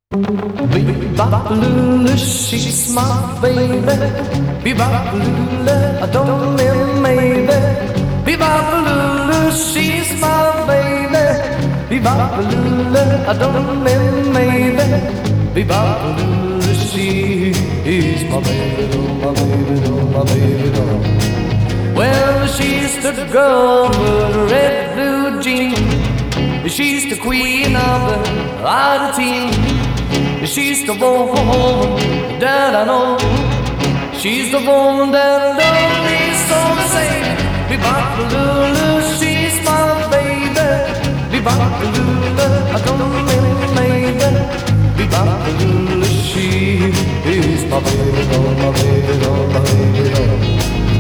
Bebop-a-lula, she's my baby. Bebop-a-lula, I don't mean maybe. Bebop-a-lula, she's my baby. Bebop-a-lula, I don't mean maybe. Bebop-a-lula, she is my baby, oh my baby, oh my baby, oh. Well, she's the girl with the red blue jeans. She's the queen of the team. She's the woman that I know. She's the woman that don't need so to say. Bebop-a-lula, she's my baby. Bebop-a-lula, I don't mean maybe. Bebop-a-lula, she is my baby, oh my baby, oh my baby, oh.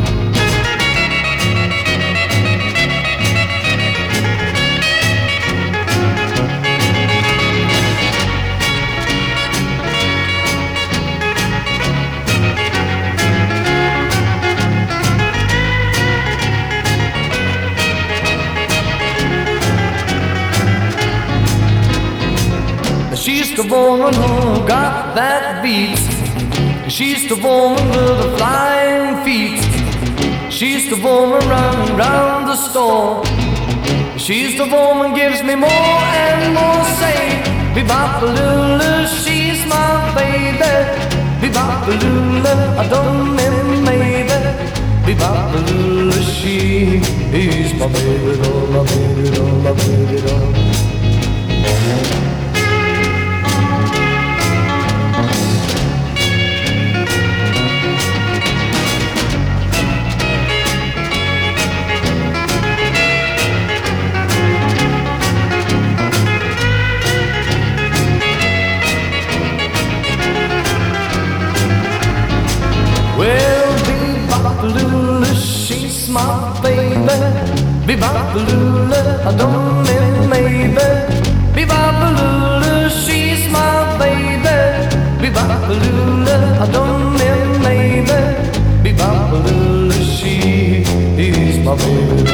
She's the woman who got that beat. She's the woman with the flying feet. She's the woman running round the store. She's the woman gives me more and more say. Bebop-a-lula, she's my baby. Bebop-a-lula, I don't mean maybe. Bebop-a-lula, she is my baby, oh my baby, oh my baby, oh. Well, bebop-a-lula, she's my baby. Bebop-a-lula, I don't mean maybe. Bebop-a-lula, she's my baby. Bebop-a-lula, I don't mean maybe. Bebop-a-lula, she is my baby.